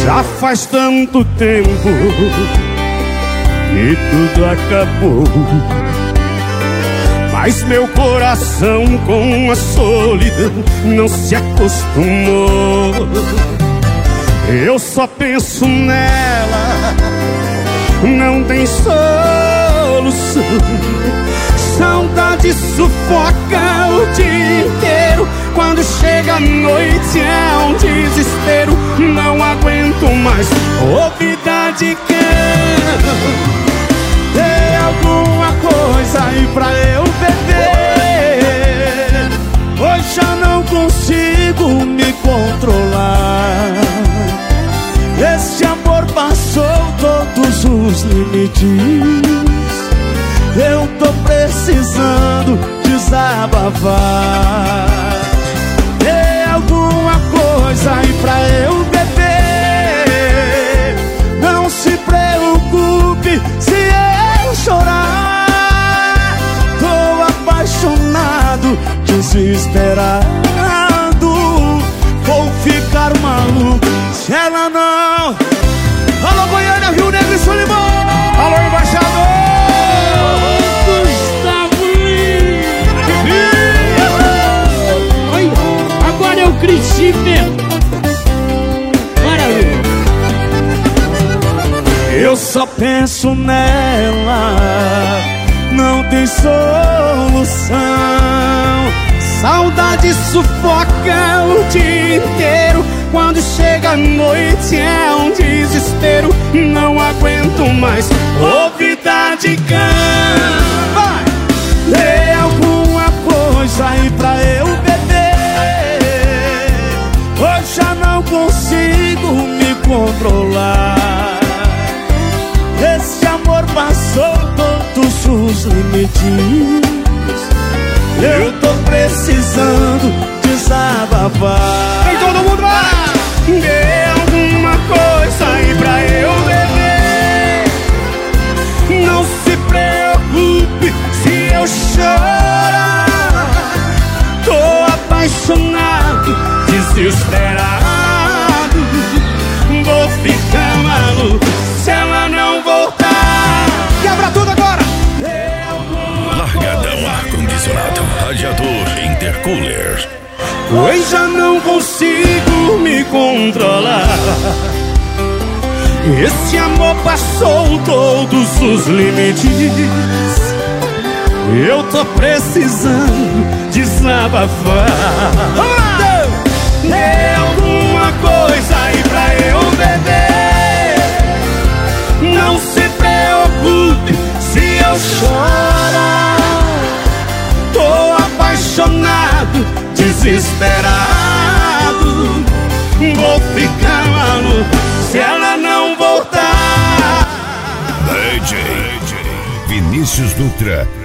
Já faz tanto tempo que tudo acabou, mas meu coração com a solidão não se acostumou. Eu só penso nela, não tem solução. Saudade sufoca o dia inteiro. Quando chega a noite é um desespero. Não aguento mais ouvir de cão. Tem alguma coisa aí pra eu beber? Hoje já não consigo me controlar. Esse amor passou todos os limites. Eu tô precisando desabafar. Tem alguma coisa aí pra eu beber? Não se preocupe se eu chorar. Tô apaixonado, desesperado. Vou ficar maluco se ela não... Alô, Goiânia, Rio Negro e Solimão. Alô, embaixador Gustavo Lima. Agora é o Christopher. Maravilha. Eu só penso nela, não tem solução. Saudade sufoca o dia inteiro. Quando chega a noite é um desespero. Não aguento mais ouvir de cão. Vai! Tem alguma coisa aí pra eu beber? Hoje já não consigo me controlar. Esse amor passou todos os limites. Eu tô precisando desabafar. Vem todo mundo lá! Tem alguma coisa aí pra eu beber? Não se preocupe se eu chorar. Tô apaixonado, desesperado. Vou ficar maluco se ela não voltar. Quebra tudo agora! Largadão ar-condicionado, radiador, intercooler. Pois já não consigo me controlar. Esse amor passou todos os limites. Eu tô precisando desabafar. Tem alguma coisa aí pra eu beber? Não se preocupe se eu chorar. Tô apaixonado, desesperado. Vou ficar maluco se ela não voltar. DJ Vinícius Dutra